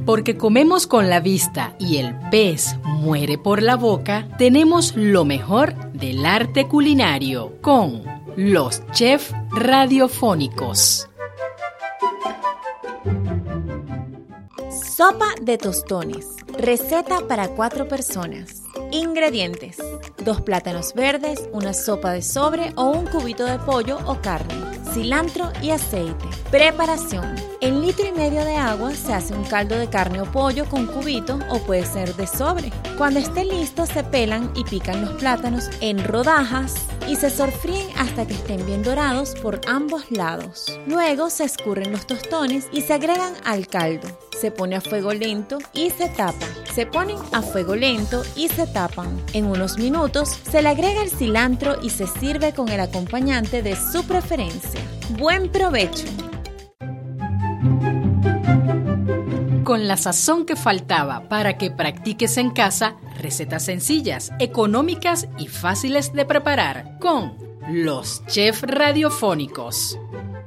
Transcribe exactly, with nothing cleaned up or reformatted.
Porque comemos con la vista y el pez muere por la boca, tenemos lo mejor del arte culinario con los chefs radiofónicos. Sopa de tostones. Receta para cuatro personas. Ingredientes: dos plátanos verdes, una sopa de sobre o un cubito de pollo o carne, cilantro y aceite. Preparación: en litro y medio de agua se hace un caldo de carne o pollo con cubito o puede ser de sobre. Cuando esté listo se pelan y pican los plátanos en rodajas y se sofríen hasta que estén bien dorados por ambos lados. Luego se escurren los tostones y se agregan al caldo. Se pone a fuego lento y se tapa. Se ponen a fuego lento y se tapan. En unos minutos se le agrega el cilantro y se sirve con el acompañante de su preferencia. ¡Buen provecho! Con la sazón que faltaba para que practiques en casa recetas sencillas, económicas y fáciles de preparar con los chefs radiofónicos.